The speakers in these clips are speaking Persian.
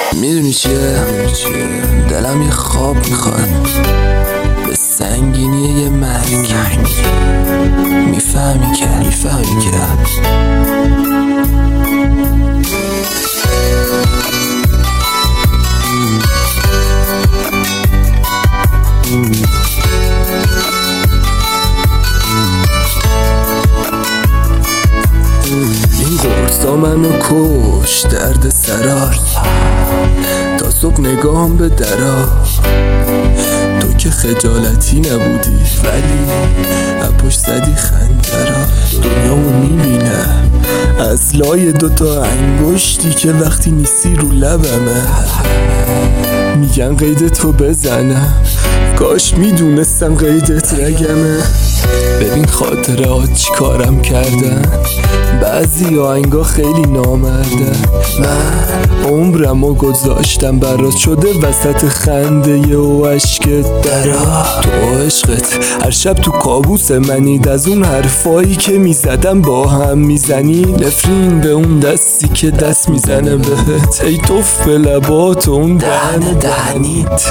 میدونی چیه؟ دلم یه خواب میخواد به سنگینی یه مرگ. میفهمی که این قرصا منو کش، درد سرار تا صبح نگام به درا. تو که خجالتی نبودی ولی پشت زدی خنجرا. دنیامو میبینم از لای دوتا انگشتی که وقتی نیستی رو لبمه. میگن قیدتو بزنم، کاش میدونستم قیدت رگمه. ببین خاطرات چی کارم کردن، بعضی آهنگا خیلی نامردن. من عمرمو گذاشتم برات، شده وسط خنده و عشقت درا. تو عشقت هر شب تو کابوس منید، از اون حرفایی که میزدم با هم میزنی. نفرین به اون دستی که دست میزنه بهت، ای توف به لبات و اون دهنیت.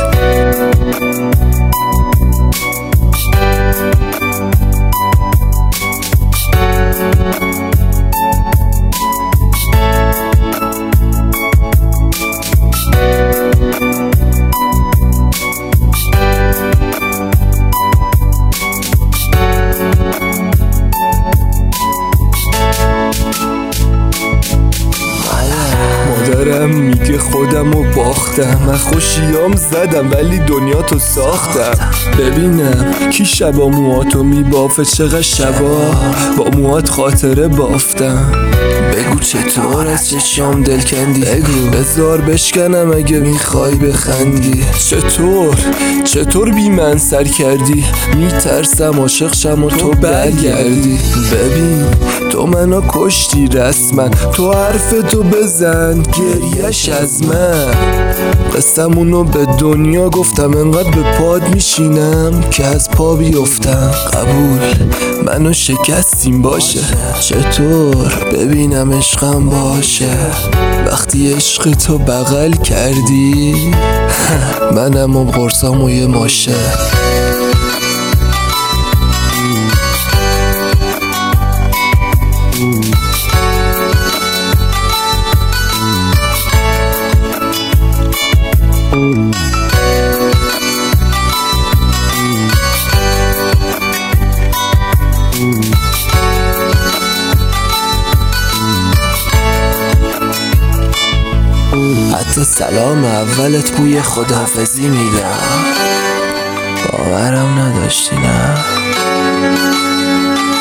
مادرم میگه خودمو باختم، من خوشیام زدم ولی دنیا تو ساختم. ببینم کی شبا موهاتو میبافه، چقدر شبا با موهات خاطره بافتم. بگو چطور از چشام دل کندی، بگو بذار بشکنم اگه میخوای بخندی. چطور بی من سر کردی، میترسم عاشق شم و تو برگردی. ببین تو منو کشتی رسما، تو حرفتو بزن گریش از من. قسمونو به دنیا گفتم، انقدر به پاد میشینم که از پا بیفتم. قبول منو شکستیم باشه، چطور ببینم عشقم باشه. وقتی عشق تو بغل کردی منم و قرصامو یه ماشه. حتی سلام اولت بوی خداحافظی میدم، باورم نداشتی نه؟